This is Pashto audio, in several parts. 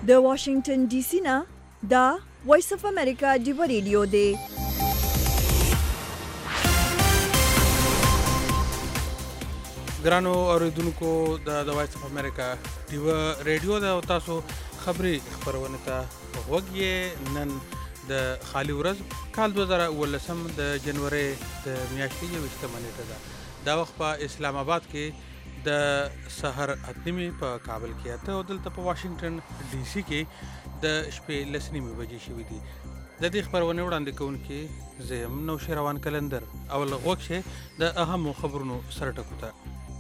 د واشنگټن ډي سي نه دا وایس اف امریکا ډیو ریډیو دی. ګرانو اوریدونکو د وایس اف امریکا ډیو ریډیو د تاسو خبري خبرونه ته وګ یې نن د خالی ورځ کال 2018 د جنوري د میاشتې 20 نیټه ده. دا وخت په اسلام آباد کې د سحر اتنیمي په کابل کې ته او دلته په واشنگټن ډي سي کې د شپې لسنیمي بجې شوې دي. د دې خبرونه وړاندې کوونکې زم نو شروان کلندر اول غوښه د اهم خبرونو سره ټکوته.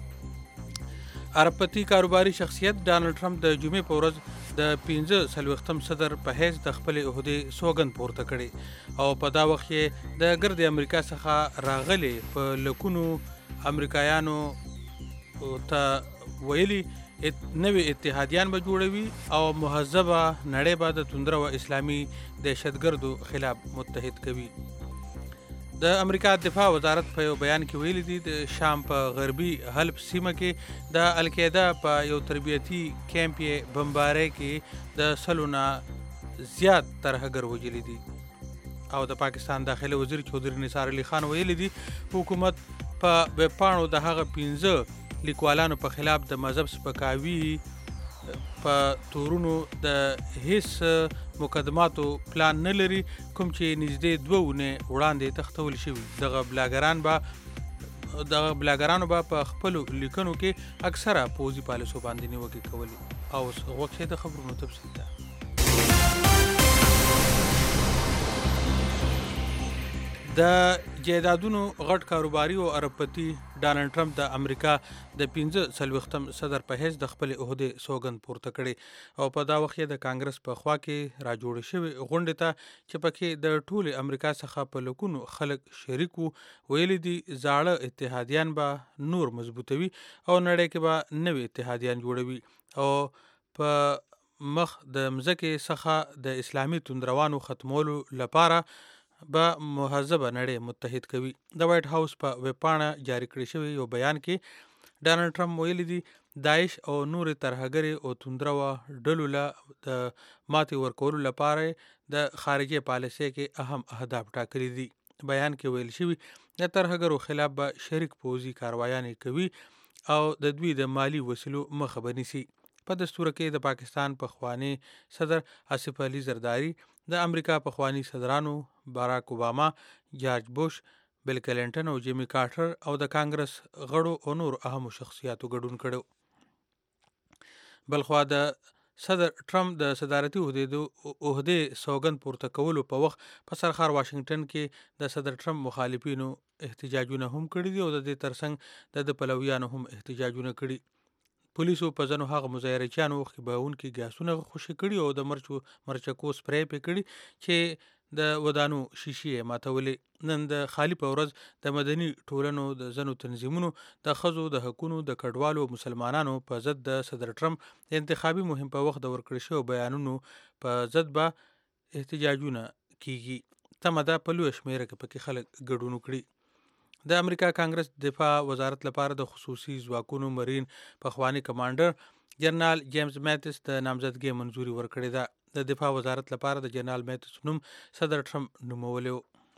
عربپتی کاروباري شخصیت ډانلډ ټرمپ د جمعې په ورځ د 15 صدر په حیث د خپل عہدې سوګند پورته کړي او په دا وخت کې د ګرد امریکا څخه راغلي په لکونو امریکایانو ته ویلي نوې اتحادیان به جوړوي او مهذبه نړۍ به د توندره و اسلامي دهشتګردو خلاف متحد کوي. د امریکا دفاع وزارت په یو بیان کې ویلي دي د شام په غربي حلب سیمه کې د القاعده په یو تربیتي کیمپ یې بمبارۍ کې د سلونه زیات ترهګر وژلي دي. او د پاکستان داخلي وزیر چودري نثار علي خان ویلي دي حکومت په ویبپاڼو د هغه 15 لیکوالانو په خلاف د مذهب سپکاوي په تورونو د هیڅ مقدماتو پلان نه لري کوم چې نږدې 2 ونې وړاندې تختول شوي. دغه بلاګرانو به په خپل لیکنو کې اکثره پوزي پالیسو باندې نیوکې کولې. او وخت د خبرونو تفصیل ده. د جایدادونو غټ کاروباري او عربپتی ډانلډ ټرمپ د امریکا د 15 صدر په حیث د خپل عہدې سوګند پورته کړي او په دا وخت کې د کانګرس په خوا کې را جوړ شوی غونډه ته چې پکې د ټول امریکا څخه په لکونو خلک شریک ویلي دي زاړه اتحادیان به نور مضبوطوي او نړۍ کې به نوې اتحادیان جوړوي او په مخ د مځکې څخه د اسلامي توندروانو ختمولو لپاره به مهذبه نړۍ متحد کوي. د وایټ هاوس په ویبپاڼه جاری کړی شوی یو بیان کې ډانلډ ټرمپ ویلي دي داعش او نور ترهګري او توندرو ډلو له د ماتې ورکولو لپاره د خارجي پالیسۍ کې اهم اهداف ټاکلي دي. بیان کې ویل شوی د ترهګرو خلاف به شریک پوځي کاروایانې کوي او د دوی د مالی وسیلو مخه به نیسي. په دستور کې د پاکستان پخوانی صدر آصف علي زرداری د امریکا پخوانی صدرانو باراک اوباما، جارج بوش، بل کلینټن او جیمی کارټر او د کانګرس غړو او نور اهمو شخصیاتو ګډون کړو. بلخوا د صدر ټرمپ د صدارتي عہدې سوګند پورته کولو په وخت په سرخار واشنگټن کې د صدر ټرمپ مخالفینو احتجاجونه هم کړي دي او د دې ترڅنګ د پلویانو هم احتجاجونه کړي. پولیسو په ځنو هغه مظاهرچیانو خبرونکي ګاسونه خوشي کړي او د مرچکو سپری پې کړي چې د ودانو شیشې ماتولې. نن د خالی په ورځ د مدني ټولنو د ځنو تنظیمونو د ښځو د حقونو د کډوالو مسلمانانو په ضد د صدر ټرمپ د انتخابي مهم په وخت د ورکړې شویو بیانونو په ضد به احتجاجونه کیږي. تمه ده په لویه شمېره کې پکې خلک ګډون وکړي. د امریکا کانګرس دفاع وزارت لپاره د خصوصي ځواکونو مرین پخوانی کمانډر جنرال جیمز میتس د نامزدګۍ منظوري ورکړې ده. د دفاع وزارت لپاره د جنرال میتس نوم صدر ټرمپ نومولی.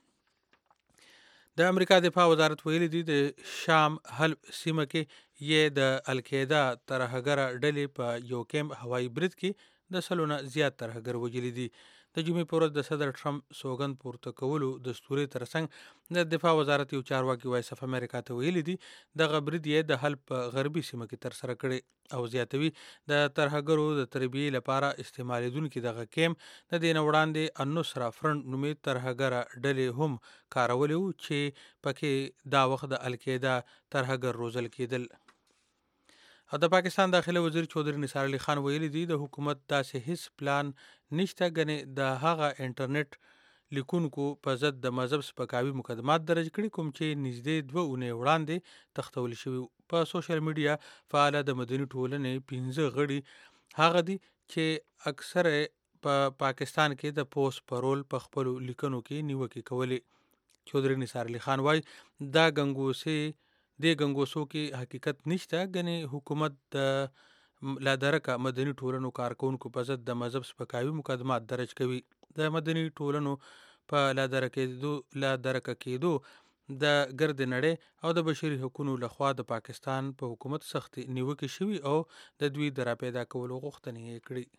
د امریکا دفاع وزارت ویلي دي د شام حلب سیمه کې یې د القاعده ترهګره ډلې په یو کیمپ هوایي برید کې د سلونه زیات ترهګر وژلي دي. د جمعې په ورځ د صدر ټرمپ سوګند پورته کولو دستوري ترڅنګ د دفاع وزارت یو چارواکي وایس اف امریکا ته ویلي دي دغه برید یې د حلب په غربي سیمه کې ترسره کړي او زیاتوي د ترهګرو د تربیې لپاره استعمالیدونکي دغه کیم د دې نه وړاندې النصره فرنټ نومې ترهګره ډلې هم کارولي وو چې پکې دا وخت د القاعده ترهګر روزل کېدل. او د پاکستان داخلي وزیر چودري نثار علي خان ویلي دي د حکومت داسې هیڅ پلان نشته ګنې د هغه انټرنیټ لیکونکو په ضد د مذهب سپکاوي مقدمات درج کړي کوم چې نږدې 2 اونۍ وړاندې تختول شوي. په سوشل میډیا فعاله د مدني ټولنې 15 غړي هغه دي چې اکثره په پاکستان کې د پوسټ پرول په خپل لیکنو کې نیوکې کولې. چودري نثار علي خان وایي د ګنګوسو کې حقیقت نشته ګنې حکومت د لا درکه مدني ټولنو کارکونکو په ضد د مذهب سپکاوي مقدمات درج کوي. د مدني ټولنو په لا درکه کېدو د ګرد نړۍ او د بشري حقوقو لخوا د پاکستان په حکومت سخت نیوکې شوي او د دوی د راپیدا کولو غوښتنې یې کړې.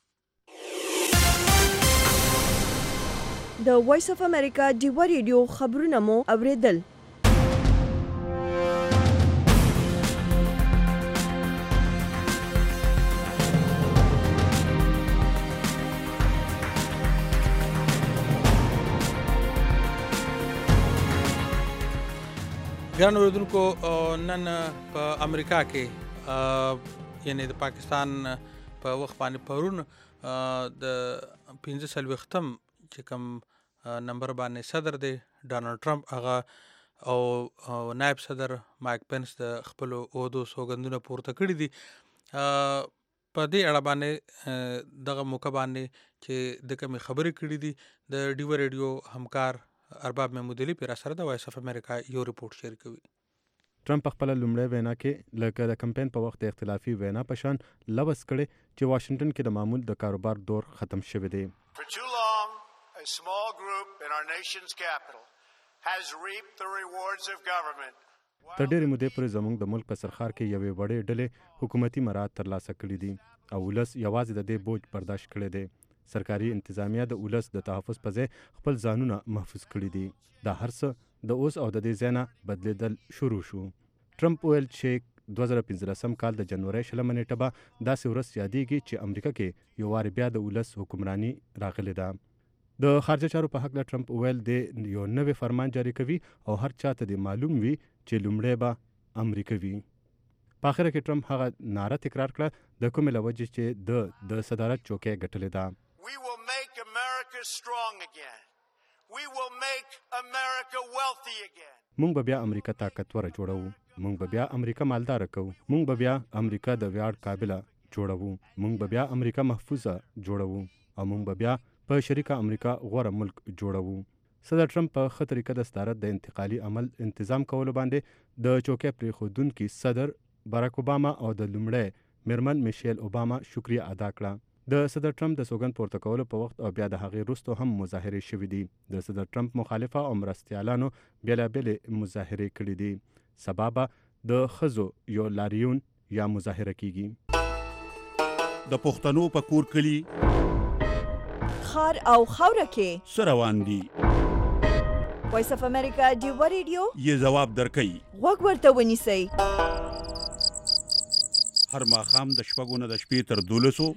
د وایس اف امریکا ډیوا ریډیو خبرونه مو اوریدل. ګران اوریدونکو، نن په امریکا کې یعنی د پاکستان په وخت باندې پرون د 45م چې کوم نمبر باندې صدر دی ډانلډ ټرمپ هغه او نائب صدر مایک پنس د خپل عہدو سوګندونه پورته کړي دي. په دې اړه باندې دغه موقع باندې چې د کومې خبرې کړي دي د ډیوا ریډیو همکار ارباب محمودعلی پر اثر د وایس اف امریکا یو ریپورت شیر کوي. ټرمپ خپل لومړی وینا کې لکه د کمپاین په وخت اختلافي وینا په شان لوث کړي چې واشنگټن کې د معمول د کاروبار دور ختم شوی دی. For too long, a small group in our nation's capital has reaped the rewards of government. تر ډېرې مودې پورې زموږ د ملک په سرخار کې یوې وړې ډلې حکومتي مراعات ترلاسه کړي دي او ولس یوازې د دې بوج برداشت کړی دی. سرکاري انتظامیه د ولس د تحفظ په ځای خپل ځانونه محفوظ کړي دي. دا هر څه د اوس او د دې ځای نه بدلیدل شروع شو. ټرمپ ویل چې 2015 کال د جنوري 20 نیټه به داسې ورځ یادېږي چې امریکا کې یو وار بیا د ولس حکمراني راغلې ده. د خارجه چارو په حق له ټرمپ ویل د یو نوې فرمان جاری کوي او هر چاته د معلوم وي چې لومړی به امریکا وي. په اخر کې ټرمپ هغه ناره تکرار کړه د کومې له وجې چې د صدارت چوکۍ ګټلې ده. We will make America strong again. We will make America wealthy again. مونږ به بیا امریکا طاقتوره جوړوو. مونږ به بیا امریکا مالدار کوو. مونږ به بیا امریکا د ویاړ قابله جوړوو. مونږ به بیا امریکا محفوظه جوړوو او مونږ به بیا په شریکه امریکا غوره ملک جوړوو. صدر ټرمپ په ښه طریقه د صدارت د انتقالي عمل تنظیم کولو باندې د چوکۍ پرېښودونکي صدر باراک اوباما او د لومړۍ میرمن میشیل اوباما شکریه ادا کړه. د صدر ټرمپ د سوګند پورته کولو په وخت او بیا د هغې وروسته هم مظاهرې شوې دي. د صدر ټرمپ مخالفه او مرستیالانو بېلابېلې مظاهرې کړې دي. سبا به د ښځو یو لاریون یا مظاهره کیږي. د پښتنو په کور کلي خار او خاوره کې څه روان دي؟ وایس اف امریکا ډیوا ریډیو یې ځواب درکوي. غوږ ورته ونیسئ. هر ماښام د 6 نه د شپې تر 12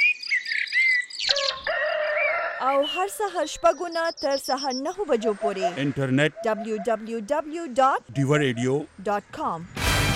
او هر سهار 6 نه تر سهار 9 بجو پورې انټرنیټ www.diwaradio.com.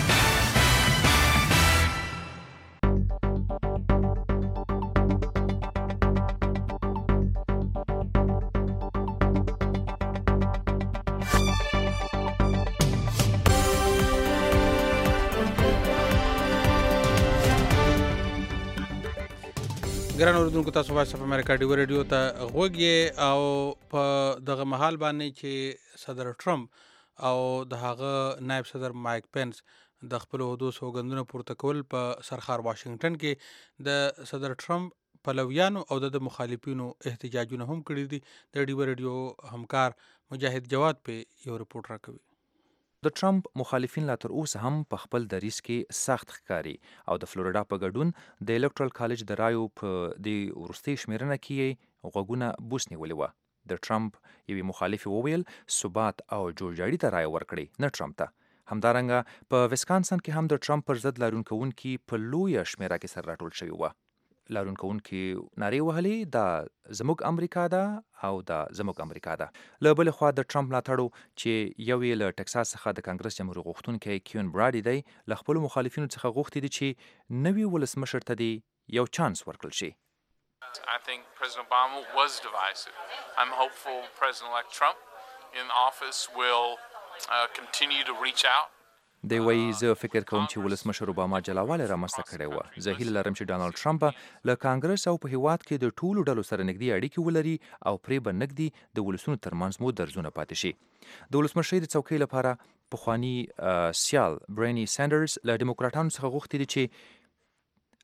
ګران اوریدونکو، تاسو وایس اف امریکا ډیوا ریډیو ته غوږ یې او په دغه مهال باندې چې صدر ټرمپ او د هغه نائب صدر مایک پنس د خپل عہدو سوګندونه پورته کول په سرخار واشنگټن کې د صدر ټرمپ پلویانو او د مخالفینو احتجاجونه هم کړي دي. د ډیوا ریډیو همکار مجاهد جواد په یو ریپورت راکوي. د ټرمپ مخالفین لا تر اوسه هم په خپل دریځ کې سخت ښکاري او د فلوریډا په ګډون د الکټرال کالج د رایو په دې وروستۍ شمیرنه کې غوږونه بوس نیولې وه. د ټرمپ یوې مخالفې وویل ثبات او جوړجاړي ته رایه ورکړئ، نه ټرمپ ته. همدارنګه په ویسکانسن کې هم د ټرمپ پر ضد لاریون کوونکي په لویه شمیره کې سره راټول شوي وه. لاریون کوونکي نارې وهلې دا زموږ امریکا ده او دا زموږ امریکا ده. له بلې خوا د ټرمپ ملاتړو چې یو یې له ټکساس څخه د کانګرس جمهوریت غوښتونکی کیون براډي دی، له خپلو مخالفینو څخه غوښتي دي چې نوي ولسمشر ته دې یو چانس ورکړل شي. I think President Obama was divisive. I'm hopeful President-elect Trump in office will continue to reach out. دی وایي زه فکر کوم چې ولسمشر اوباما جلاوالی رامنځته کړی وه. زه هیله لرم چې ډانلډ ټرمپ له کانګرس او په هیواد کې د ټولو ډلو سره نږدې اړیکې ولري او پرې به نږدې د ولسونو ترمنځ مو درزونه پاتې شي. د ولسمشرۍ د څوکۍ لپاره پخواني سیال برینی سینډرز له ډیموکراټانو څخه غوښتي دي چې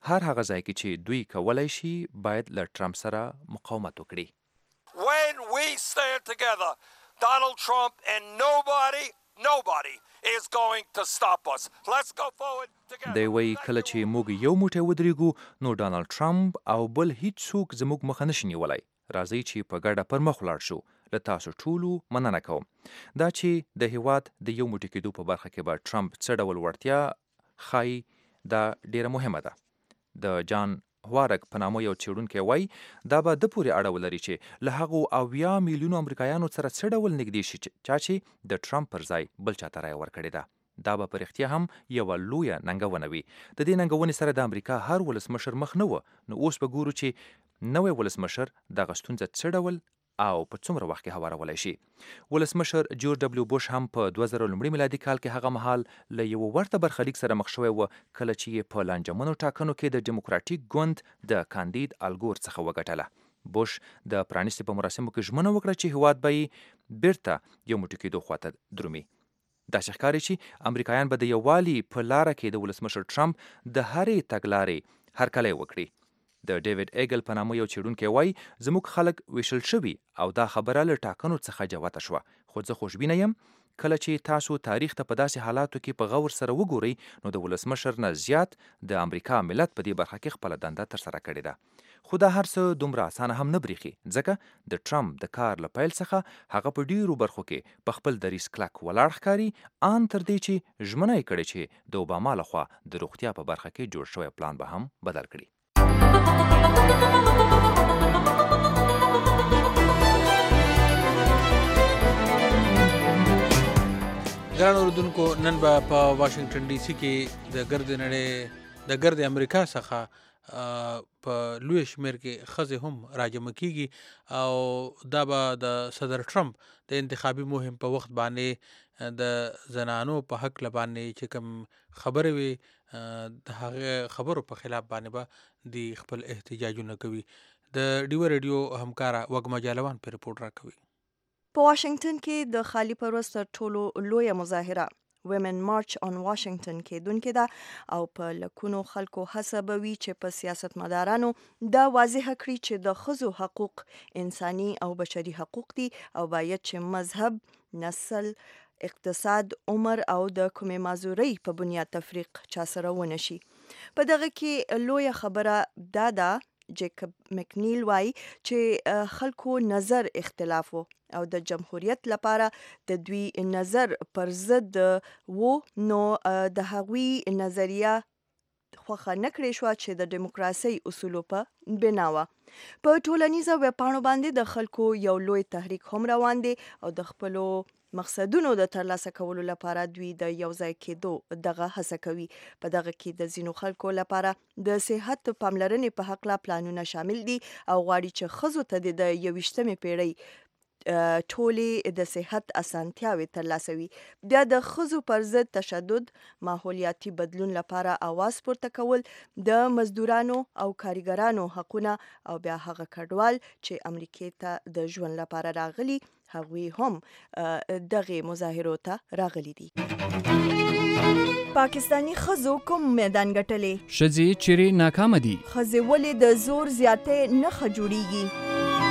هر هغه ځای کې چې دوی کولی شي باید له ټرمپ سره مقاومت وکړي. When we stand together, Donald Trump and nobody is going to stop us. Let's go forward together. دی وایي کله چې موږ یو موټی ودرېږو نو ډانلډ ټرمپ او بل هیڅ څوک زموږ مخه نشي نیولی. راځئ چې په ګډه پر مخ ولاړ شو. له تاسو ټولو مننه کوم. دا چې د هیواد د یو موټی کېدو په برخه کې به ټرمپ څه ډول وړتیا ښایي دا ډیره مهمه ده. د جان هوارک په نامه یو څېړونکی وایي دا به د پورې اړه ولري چې له هغو 80 میلیونو امریکایانو سره څه ډول نږدې شي چې د ټرمپ پر ځای بل چاته رایه ورکړې ده. دا به په رښتیا هم یوه لویه ننګونه وي. د دې ننګونې سره د امریکا هر ولسمشر مخ نه و. نو اوس به ګورو چې نوی ولسمشر دغه ستونزه څه ډول او په څومره وخت کې هوارولی شي. ولسمشر جورج دبلیو بوش هم په 2000 لومړي میلادي کال کې هغه مهال له یو ورته برخلیک سره مخ شوی و کله چې یې په لانجمنو ټاکنو کې د ډیموکراتیک ګوند د کاندید الګور څخه وګټله. بوش د پرانیستي په مراسمو کې ژمنه وکړه چې هیواد به یې بیرته یو موټی کېدو خواته درومي. داسې ښکاري چې امریکایان به د یووالي په لاره کې د ولسمشر ټرمپ د هرې تګلارې هرکلی وکړي. د ډیوډ ایګل په نامه یو څېړونکی وایي زموږ خلک ویشل شوي او دا خبره له ټاکنو څخه جوته شوه. خو زه خوشبینه یم کله چې تاسو تاریخ ته په داسې حالاتو کې په غور سره وګورئ نو د ولسمشر نه زیات د امریکا ملت په دې برخه کې خپله دنده ترسره کړې ده. خو دا هر څه دومره اسانه هم نه بریښي ځکه د ټرمپ د کار له پیل څخه هغه په ډیرو برخو کې په خپل دریځ کلک ولاړ ښکاري ان تر دې چې ژمنه یې کړې چې د اوباما لخوا د روغتیا په برخه کې جوړ شوی پلان به هم بدل کړي. ګران اوریدونکو نن به په واشنگټن ډي سي کې د ګرد نړۍ د ګرد امریکا څخه په لوی شمیر کې ښځې هم راجمع کیږي او دا به د صدر ټرمپ د انتخابي مهم په وخت باندې د زنانو په حق باندې چې کوم خبرې وي د هغه خبرو په خلاف باندې به د خپل احتجاجونه کوي. د ډیو ریډیو همکاره وګما جالوان په رپورټ راکوي. په واشنگټن کې د خالی پروس تر ټولو لویه مظاهره ویمن مارچ آن واشنگټن کېدونکې ده او په لکونو خلکو هڅه به وي چې په سیاستمدارانو دا واضح کړي چې د ښځو حقوق انساني او بشري حقوق دي او باید چې مذهب، نسل، اقتصاد، عمر او د کومې معذورۍ په بنیاد تفریق چا سره ونه شي. په دغه کې لویه خبره دا ده جیکب مکنیل وایي چې خلکو نظر اختلاف و او د جمهوریت لپاره د دوی نظر پر ضد و نو د هغوی نظریه خوښه نه کړې شوه چې د دیموکراسۍ اصولو په بنا وه. په ټولنیزه ویبپاڼو باندې د خلکو یو لوی تحریک هم روان دی او د خپلو مقصدونو د ترلاسه کولو لپاره دوی د یو ځای کېدو دغه هڅه کوي. په دغه کې د ځینو خلکو لپاره د صحت پاملرنې په هکله پلانونه شامل دي او غواړي چې ښځو ته د 21مې پیړۍ ټولې د صحت اسانتیاوې ترلاسه وي. بیا د ښځو پر ضد تشدد، ماحولیاتي بدلون لپاره اواز پورته کول، د مزدورانو او کارګرانو حقونه او بیا هغه کډوال چې امریکې ته د ژوند لپاره راغلي هغوی هم دغه مظاهرو ته راغلي دي. پاکستانی ښځو کوم میدان ګټلې؟ ښځې چیرې ناکامه دي؟ ښځې ولې د زور زیاتې نښه جوړیږي؟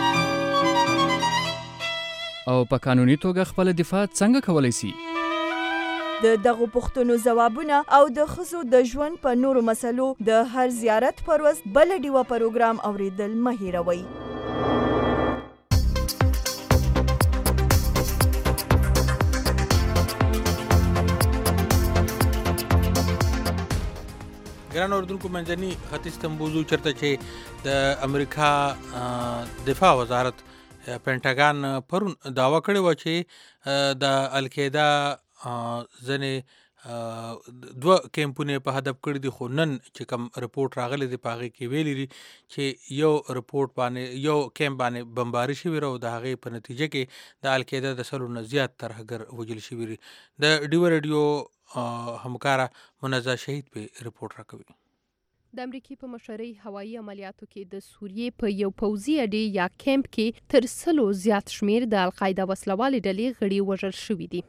او په قانوني توګه خپل دفاع څنګه کولی شي؟ د دغو پوښتنو ځوابونه او د ښځو د ژوند په نورو مسلو د هر زیارت پر ورځ بله ډیوه پروګرام اوریدل مه هیروئ. ګران اوریدونکو منځني ختیځ ته موضوع چرته چې د امریکا دفاع وزارت پینټاګان پرون دعوه کړې وه چې د القاعده ځینې 2 کیمپونه په هدف کړي دي. خو نن چې کوم رپورټ راغلی دی په هغې کې ویلي دي چې یو رپورټ باندې یو کیمپ باندې بمباري شوي او د هغې په نتیجه کې د القاعده د 100 نه زیات ترهګر وژل شوي دي. د ډیو ریډیو همکاره منزه شهید په رپورټ راکوي. د امریکای په مشرۍ هوایي عملیاتو کې د سوریې په یو پوځي اډې یا کیمپ کې تر 100 زیات شمیر د القاعده وسلوالې ډلې غړي وژل شوي دي.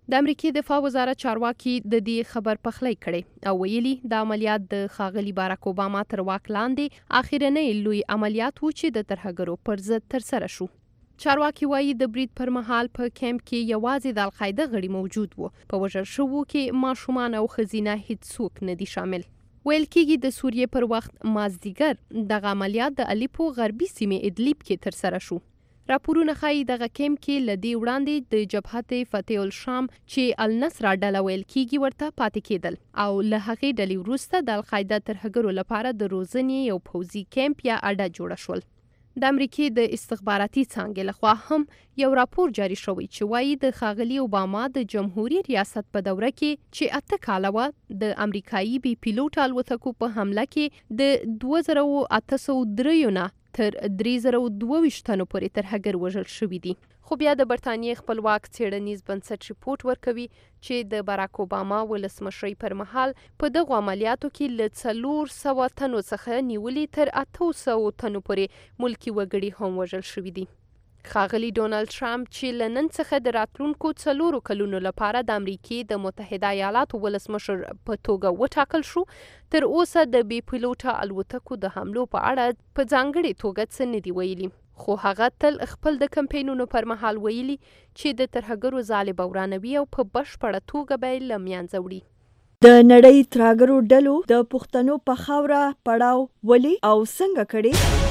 د امریکای دفاع وزارت چارواکي د دې خبر پخلی کړي او ویلي د عملیات د ښاغلي باراک اوباما تر واک لاندې اخرنی لوی عملیات و چې د ترهګرو پر ضد ترسره شو. چارواکي وایي د برید پر مهال په کیمپ کې یوازې د القاعده غړي موجود وو. په وژل شوو کې ماشومان او ښځینه هیڅوک نه دي شامل. ویل کېږي د سوریې پر وخت مازدیګر دغه عملیات د الیپو غربي سیمې ادلیب کې ترسره شو. راپورونه ښایي دغه کیمپ کې له دې وړاندې د جبهت فتح الشام چې النصر ډله ویل کېږي ورته پاتې کېدل او له هغې ډلې وروسته د القاعده ترهګرو لپاره د روزنې یو پوځي کیمپ یا اډه جوړه شول. د امریکای د استخباراتي څانګې لخوا هم یو راپور جاری شوی چې وایي د ښاغلي اوباما د جمهوریت ریاست په دوره کې چې 8 کاله وه د امریکایي بي پیلوټ الوتکو په حمله کې د 2803 نه تر 3022 تنو پورې ترهګر وژل شوي دي. خو بیا د برټانیې خپلواک څېړنیز بنسټ ریپورټ ورکوي چې د باراک اوباما ولسمشرۍ پر مهال په دغو عملیاتو کې له 400 تنو څخه نیولې تر 800 تنو پورې ملکي وګړي هم وژل شوي دي. ښاغلي ډونالډ ټرمپ چې له نن څخه د راتلونکو 4 کلونو لپاره د امریکې د متحده ایالاتو ولسمشر په توګه وټاکل شو، تر اوسه د بې پیلوټه الوتکو د حملو په اړه په ځانګړې توګه څه نه دي ویلي. خو هغه تل خپل د کمپینونو پر مهال ویلي چې د ترهګرو ځالې به ورانوي او په بشپړه توګه به یې له منځه وړي. د نړۍ ترهګرو ډلو د پښتنو په خاوره پړاو ولې او څنګه کړي؟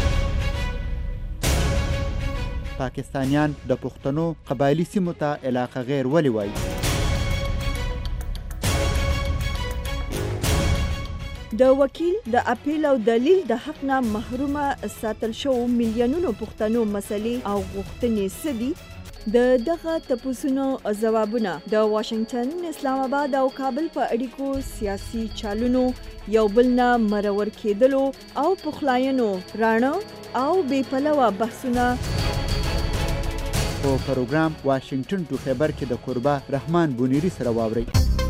پاکستانیان د پښتنو قبایلی سیمو ته علاقه غیر ولې وایي؟ د وکیل د اپیل او دلیل د حق نه محرومه ساتل شو میلیونونو پښتنو مسلې او غوښتنې څه دي؟ د دغه تپوسونو ځوابونه د واشنگټن، اسلام آباد او کابل په اړیکو سیاسي چالونو یو بل نه مرور کېدلو او پخلاینو راڼه او بې پلوه بحثونه په پروګرام واشنگټن ټو خیبر کې د قربا رحمان بونیری سره واورئ.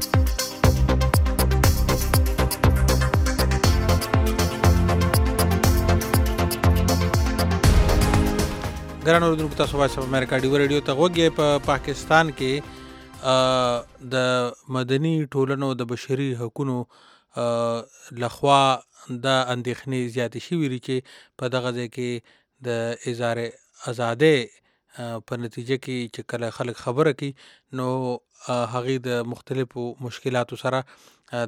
ګران اوریدونکو، تاسو وایس اف امریکا ډیو ریډیو ته غوږی. په پاکستان کې د مدني ټولنو د بشري حقوقو لخوا د اندېښنې زیاتې شوې دي چې په دغه ځای کې د اظهار ازادۍ په نتیجه کې چې کله خلک خبره کوي نو هغې د مختلفو مشکلاتو سره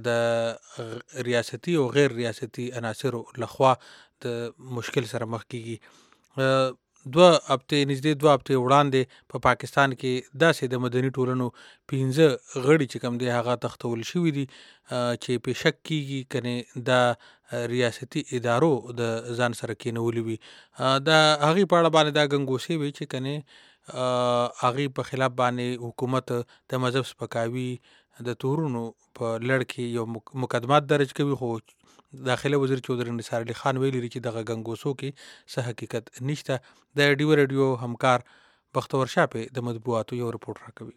د ریاستي او غیر ریاستي عناصرو لخوا د مشکل سره مخ کیږي. 2 هفتې وړاندې په پاکستان کې داسې د مدني ټولنو 15 غړي چې کوم دی هغه تختول شوي دي چې په شک کیږي کنه د ریاستي ادارو د ځان سره کېنولي وي. د هغې په اړه باندې دا ګنګوسې وي چې کنه هغې په خلاف باندې حکومت د مذهب سپکاوي د تورونو په لړ کې یو مقدمات درج کوي. خو داخله وزیر چودھری نثار علي خان ویلي چې دغه ګنګوسو کې څه حقیقت نشته. د ډیو ریډیو همکار بختور شاپې د مطبوعاتو یو رپورټ راکوي.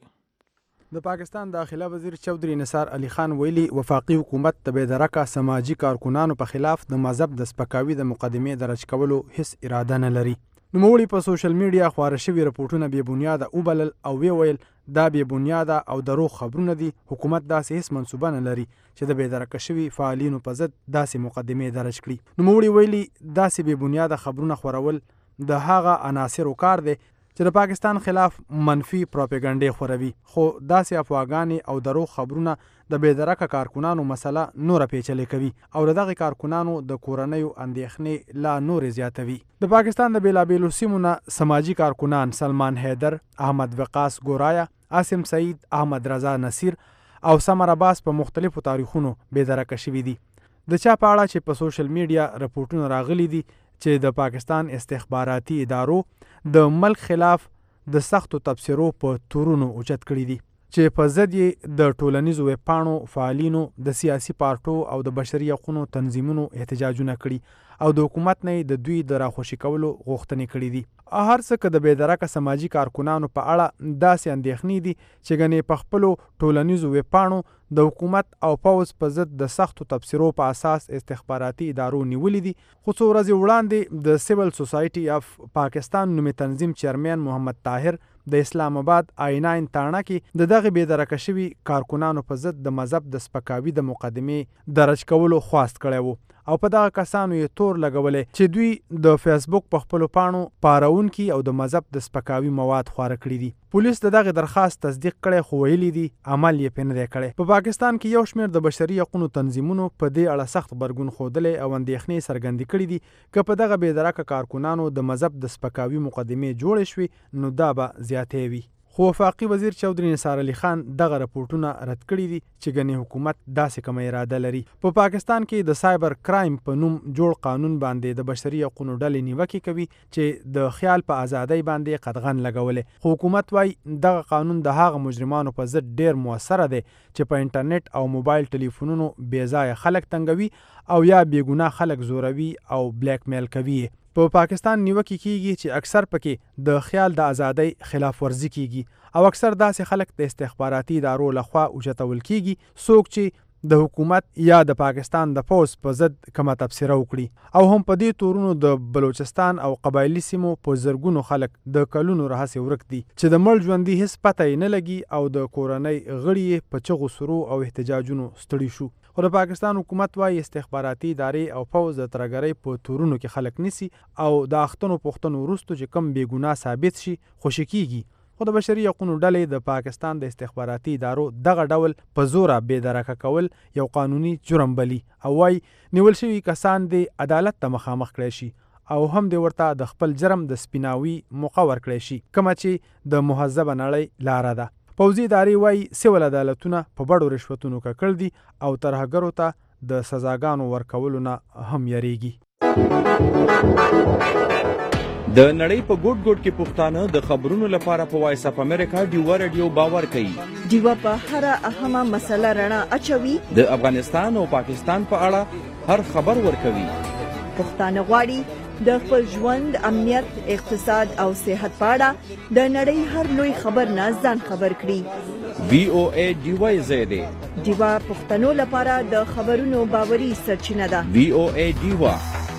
د پاکستان داخله وزیر چودھری نثار علي خان ویلي وفاقي حکومت د بېدرکه سماجي کارکونانو په خلاف د مذهب د سپکاوي د مقدمې درج کولو هیڅ اراده نه لري. نوموړي په سوشل میډیا خواره شوي رپورټونه بې بنیاده وبلل او ویل دا بې بنیاده او دروغ خبرونه دي. حکومت داسې هیڅ منصوبه نه لري چې د بېدرکه شوي فعالینو په ضد داسې مقدمې درج کړي. نوموړي ویلي داسې بې بنیاده خبرونه خورول د هغه عناصرو کار دی چې د پاکستان خلاف منفي پروپاګاندا خوروي. خو داسې افواګانې او دروغ خبرونه د بېدرکه کارکونانو مسله نوره پیچلې کوي او دغه کارکونانو د کورنیو اندېښنې لا نورې زیاتوي. د پاکستان د بیلابیلو سیمو نه سماجي کارکنان سلمان حیدر، احمد وقاص ګورایا، عاصم سعید، احمد رضا نصیر او سمر عباس په مختلفو تاریخونو بېدرکه شوي دي. د چا په اړه چې په سوشل میډیا رپورټونه راغلي دي چې د پاکستان استخباراتي ادارو د ملک خلاف د سختو تبصرو په تورونو اوچت کړي دي چې په ضد یې د ټولنیزو ویبپاڼو فعالینو، د سیاسي پارټو او د بشري حقوقو تنظیمونو احتجاجونه کړي او د حکومت نه د دوی د راخوشي کولو غوښتنې کړي دي. هر څه که د بېدرکه سماجي کارکنانو په اړه داسې اندېښنې دي چې ګنې په خپلو ټولنیزو ویبپاڼو د حکومت او پوځ په ضد د سختو تبصرو په اساس استخباراتي ادارو نیولي دي. خو څو ورځې وړاندې د سیول سوسایټي اف پاکستان نومي تنظیم چیرمن محمد طاهر د اسلام آباد آیناین تاڼه کې د دغه بېدرکه شوي کارکونانو په ضد د مذهب د سپکاوي د مقدمې درج کولو خواست کړی و او په دغه کسانو یې تور لګولی چې دوی د فیسبوک په خپلو پاڼو پارونکي او د مذهب د سپکاوي مواد خواره کړي دي. پولیس د دغه درخواست تصدیق کړی خو ویلي دي عمل یې پرې نه دی کړی. په پاکستان کې یو شمېر د بشري حقونو تنظیمونو په دې اړه سخت غبرګون ښودلی او اندېښنې څرګندې کړي دي که په دغه بېدرکه کارکونانو د مذهب د سپکاوي مقدمې جوړې شوې نو دا به زیاتې وي. خو وفاقي وزیر چودري نثار علي خان دغه رپورټونه رد کړي دي چې ګنې حکومت داسې کومه اراده لري. په پاکستان کې د سایبر کرایم په نوم جوړ قانون باندې د بشري حقونو ډلې نیوکې کوي چې د خیال په ازادۍ باندې قدغن لګولې. خو حکومت وایي دغه قانون د هغه مجرمانو په ضد ډیر موثره دی چې په انټرنیټ او موبایل ټلیفونونو بېځایه خلک تنګوي او یا بېګناه خلک زوروي او بلیک میل کوي. په پاکستان نیوکې کیږي چې اکثر پکې د خیال د ازادۍ خلاف ورزي کیږي او اکثر داسې خلک د استخباراتي ادارو لخوا اوچتول کیږي څوک چې د حکومت یا د پاکستان د پوز په ضد کومه تبصره وکړي او هم په دې تورونو د بلوچستان او قبایلي سیمو په زرګونو خلک د کلونو راهیسې ورک دي چې د مړ ژوندي هیڅ پته یې نه لګي او د کورنۍ غړي یې په چغو سرو او احتجاجونو ستړي شو. خو د پاکستان حکومت وایي استخباراتي ادارې او پوز د ترهګرۍ په تورونو کې خلک نیسي او د اختنو پوښتنو وروسته چې کم بېګناه ثابت شي خوشي کیږي. خو د بشري حقونو ډلې د پاکستان د استخباراتي ادارو دغه ډول په زوره بېدرکه کول یو قانوني جرم بلي او وایي نیول شوي کسان د عدالت ته مخامخ کړی شي او هم د ورته د خپل جرم د سپیناوي موقع ورکړی شي کومه چې د مهذبه نړۍ لاره ده. پوځي ادارې وایي سیول عدالتونه په بډو رشوتونو ککړ دي او ترهګرو ته د سزاګانو ورکولو نه هم یریږي. د نړۍ په ګوټ ګوټ کې پښتانه د خبرونو لپاره په وایس اپ امریکا ډیوا رادیو باور کوي. ډیوا په هر اهمه مسله رڼا اچوي. د افغانستان او پاکستان په اړه هر خبر ورکوي. پښتانه غواړي د خپل ژوند امنیت اقتصاد او صحت په اړه د نړۍ هر لوی خبر نه ځان خبر کړي. VOA ډیوا زیاده ډیوا پښتنو لپاره د خبرونو باوري سرچینه ده. VOA ډیوا.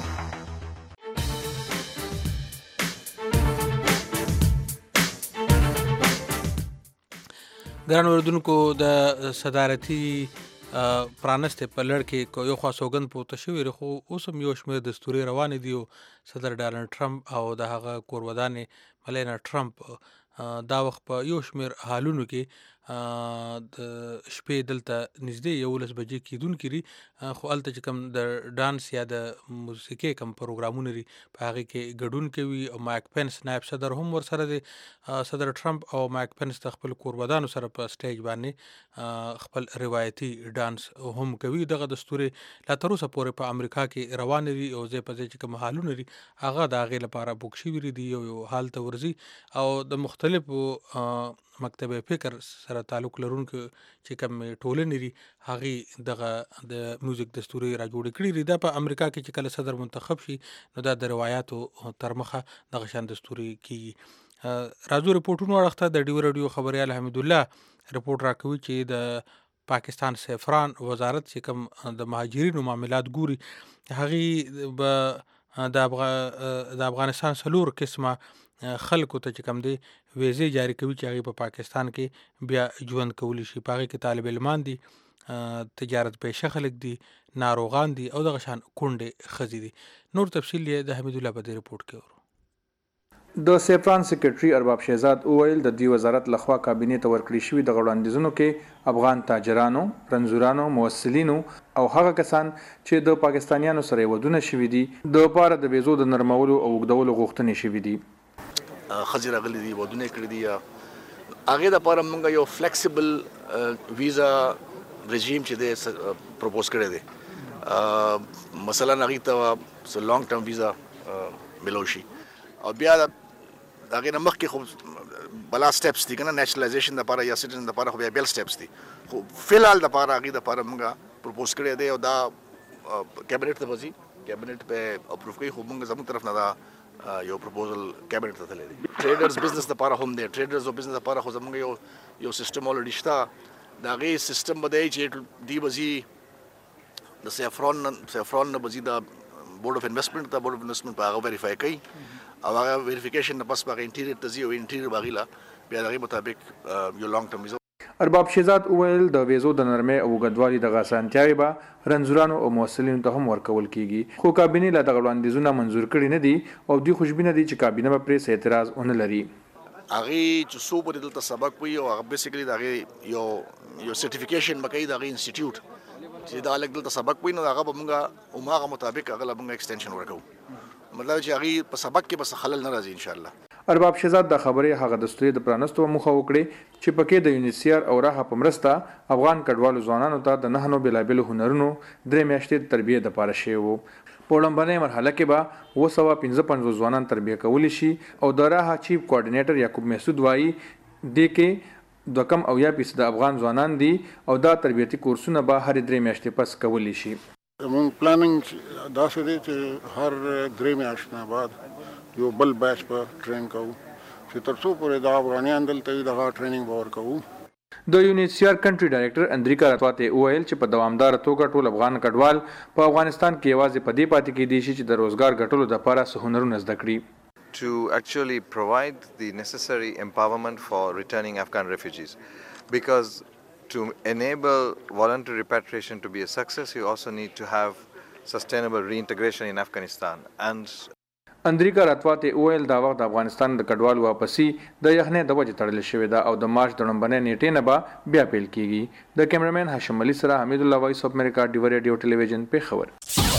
ګران اوریدونکو د صدارتي پرانسته په لړ کې یو خوا سوګند پورته شوی خو اوس هم یو شمېر دستوري روانې دي او صدر ډانلډ ټرمپ او د هغه کورودانې ملینا ټرمپ دا وخت په یو شمېر حالونو کې د شپې دلته نږدې 11 بجې کېدونکي دي خو هلته چې کوم د ډانس یا د موسیقۍ کوم پروګرامونه دي په هغې کې ګډون کوي او مایک پنس نایب صدر هم ورسره دی. صدر ټرمپ او مایک پنس د خپل کوربدانو سره په سټیج باندې خپل روایتي ډانس هم کوي. دغه دستوري لا تر اوسه پورې په امریکا کې روانې دي او ځای په ځای چې کوم حالونه دي هغه د هغې لپاره بوک شوي دي. یو حال ته ورځي او د مختلفو مکتب فکر سره تعلق لرونکو چې کوم ټولنې دي هغې دغه د میوزیک دستوري را جوړې کړي دي. دا په امریکا کې چې کله صدر منتخب شي نو دا د روایاتو تر مخه دغه شان دستوري کیږي. راځو رپورټونو اړخته د ډیو رادیو خبریال حمید الله رپورټ راکوي چې د پاکستان سیفران وزارت چې کوم د مهاجرینو معاملات ګوري هغې به د افغانستان 4 قسمه خلکو ته چې کوم دی ویزې جاری کوي چې هغې په پاکستان کې بیا ژوند کولی شي. په هغې کې طالب علمان دي، تجارت پیشه خلک دي، ناروغان دي او دغه شان کونډې ښځې دي. نور تفصیل یې د حمید الله په دې رپورټ کې ورو. د سیفران سیکرټري ارباب شهزاد وویل د دې وزارت لخوا کابینې ته ورکړي شوي د وړاندیزونو کې افغان تاجرانو، رنځورانو، موسلینو او هغه کسان چې د پاکستانیانو سره ودونه شوي دي د پاره د ویزو د نرمولو او اوږدولو غوښتنې شوي دي. خځې راغلي دي، ودونه کړي دي، هغې دپاره موږ یو فلیکسیبل ویزا رژیم چې دی پروپوز کړی دی. مثلا هغې ته لانګ ټرم ویزا ملو شي او بیا د هغې نه مخکې خو بلا سټیپس دي که نه، نیشنلایزیشن دپاره یا سټیزن دپاره خو بیا بیل سټیپس دي، خو فلحال دپاره هغې دپاره موږ پروپوز کړی دی او دا کیبنټ ته به ځي، کیبنټ به اپروف کوي، خو موږ زموږ طرف نه دا یو پروپوزل کیبنټ ته تللی دی. ټریډرز بزنس دپاره هم دی، ټریډرز او بزنس دپاره خو زموږ یو سیسټم الریډي شته. د هغې سیسټم به دی چې دی به ځي د سیفران نه به ځي د بورډ اف انویسټمنټ ته، بورډ اف انویسټمنټ به هغه ویریفای کوي او هغه ویریفیکیشن نه پس به هغه انټیریئر ته ځي او انټیریئر به هغې له بیا د هغې مطابق یو لانګ ټرم ویزا. ارباب شهزاد وویل د ویزو د نرمۍ او اوږدوالي دغه اسانتیاوې به رنځورانو او محصلینو ته هم ورکول کیږي، خو کابینې لا دغه وړاندیزونه منظور کړي نه دي او دوی خوشبینه دي چې کابینه به پرې څه اعتراض ونه لري. هغې چې څو پورې دلته سبق وي او هغه بیسیکلي د هغې یو سرټیفیکیشن به کوي د هغې انسټیټیوټ چې دا هلک دلته سبق وي نو هغه به مونږ هماغه مطابق هغه له مونږ ایکسټینشن ورکوو، مطلب چې هغې په سبق کې به څه خلل نه راځي انشاءالله. ارباب شهزاد د خبرې هغه دستوري د پرانستو موخه وکړي چې پکې د یونیسیار او راحه په مرسته افغان کډوالو ځوانانو ته د 9 بېلابېلو هنرونو 3 میاشتې د تربیې دپاره شوی و. په وړاندنۍ مرحله کې به 255 ځوانان تربیه کولی شي او د راحه چیف کوارډینیټر یعقوب محسود وایي دې کې 2.8% افغان ځوانان دي او دا تربیتي کورسونه به هر 3 میاشتې پس کولی شي. موږ پلانینګ داسې دی چې هر 3 میاشتې نه بعد یو بل بیچ په ټرین کوو چې تر څو پورې د افغانیان دلته دغه ټریننګ به ورکوو. د یونیسیار کنټري ډایرکټر اندریکا راتواته وویل چې په دوامدار توګه ټول افغان کډوال په افغانستان کې یوازې په دې پاتې کېدی شي چې د روزګار ګټلو لپاره څه هنرونه زده کړي. To actually provide the necessary empowerment for returning Afghan refugees, because to enable voluntary repatriation to be a success, you also need to have sustainable reintegration in Afghanistan. And اندریکا راتواته وویل دا وخت د افغانستان د کډوال واپسی د یخنۍ د وجې تړل شوې ده او د مارچ د لومړنۍ نیټې نه به بیا پیل کیږي. د کیمرامین هاشم علي سره حمید الله وایس اف امریکا ډیو ریډیو ټلویزیون پیښور.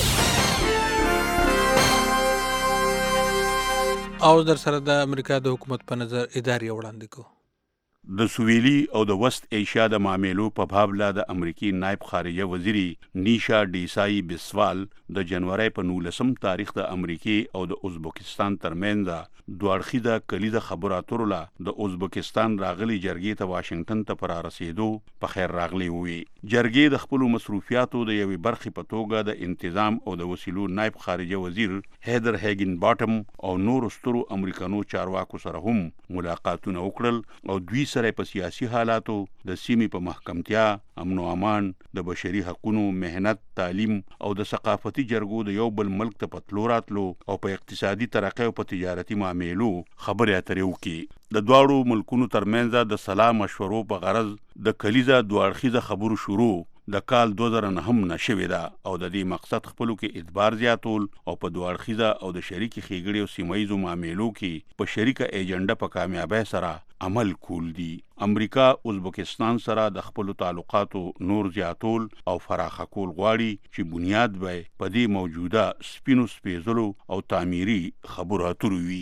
او در سره د امریکا د حکومت په نظر ادارې وړاندې کو. د سویلي او د وست ایشیا د معاملو په باب لا د امریکای نائب خارجه وزیری نیشا ډیسای بسوال د جنوري په 19 تاریخ د امریکای او د ازبکستان ترمنځ دوړخیده کلیده خبرو اترو لا د ازبکستان راغلي جرګې ته واشنگټن ته پر رسیدو په خیر راغلي وي. جرګې د خپل مصروفیاتو د یوې برخې په توګه د انتظام او د وسیلو نائب خارجه وزیر هیدر هیګن باټم او نور سترو امریکانو چارواکو سره هم ملاقاتونه وکړل او دوی سره په سیاسي حالاتو د سیمې په محکمتیا، امن او امان، د بشري حقوقو، مهنت، تعلیم او د ثقافتي جرګو د یو بل ملک ته پتلو راتلو او په اقتصادي ترقۍ او په تجارتي معاملو خبرې اترې وکړي. د دواړو ملکونو ترمنځ د سلام مشورو په غرض د کلیزه دوړخیزه خبرو شروع د کال 2009 هم نشوي ده او د دې مقصد خپلو کې اعتبار زیاتول او په دوړخیزه او د شریکي خېګړې او سیمایي معاملو کې په شریکه ایجنډا په کامیابی سره عمل کول دي. امریکا ازبکستان سره د خپل تعلقاتو نور زیاتول او فراخه کول غواړي چې بنیاد به په دې موجوده سپینو سپیزلو او تعمیري خبرو اترو وي.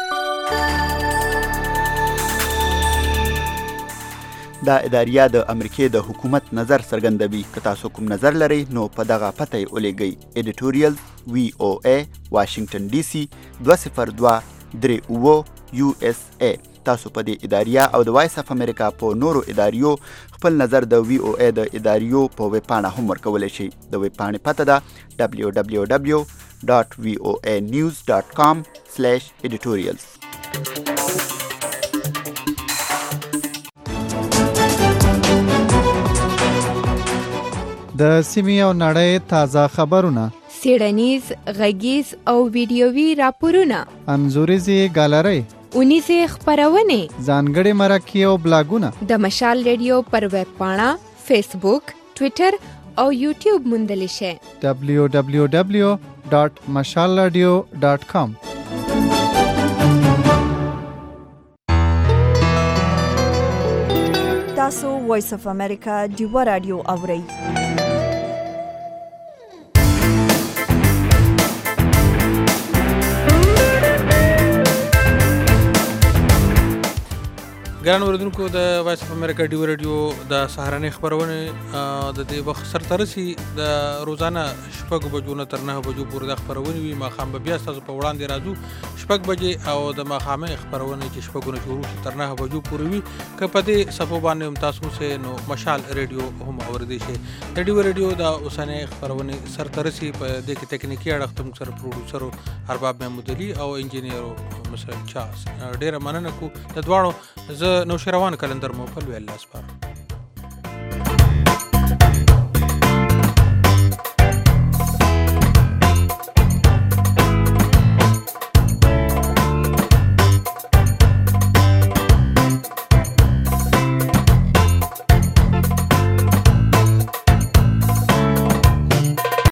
دا اداریه د امریکای د حکومت نظر څرګندوي. که تاسو کوم نظر لرئ نو په دغه پته یې ولیږئ. ایډیټوریال VOA واشنگټن DC 20238 USA. تاسو په دې اداریه او د وایس اف امریکا په نورو اداریو خپل نظر د VOA د اداریو په ویب پاڼه هم ورکولی شئ. د ویب پاڼې پته ده www.voanews.com/editorials. د سیمې او نړۍ تازه خبرونه، څېړنیز، غږیز او ویډیوي راپورونه، انځوریزې ګالرۍ، اونیزې خپرونې، ځانګړي مرکې او بلاګونه د مشال ریډیو پر ویب پاڼه، فیسبوک، ټویټر او یوټیوب موندلی شئ. www.mashalradio.com. تاسو وایس اف امریکا ډیو رادیو اورئ. ګران اوریدونکو د وایس اف امریکا ډیو رادیو د سهارنۍ خبرونه د دې وخت سره رسي د روزانه شپږ بجو نه تر 9 بجو پورې د خبرونه وي. ماښام به بیا تاسو په وړاندې راځو 6 بجې او د ماښامې خبرونه چې شپږونه شروع شي تر 9 بجو پورې وي. که په دې صفو باندې هم تاسو سه نو مشال ریډیو هم اوریدئ شئ. د ډیو رادیو د اوسنۍ خبرونه سره رسي په دې کې تکنیکی اړخ تم سره پروډوسر ارباب محمود علي او انجینیر مثلا چا ډیره مننه کو د دواړو. زه نو شروان کلندر مو په لوی الله سپارم.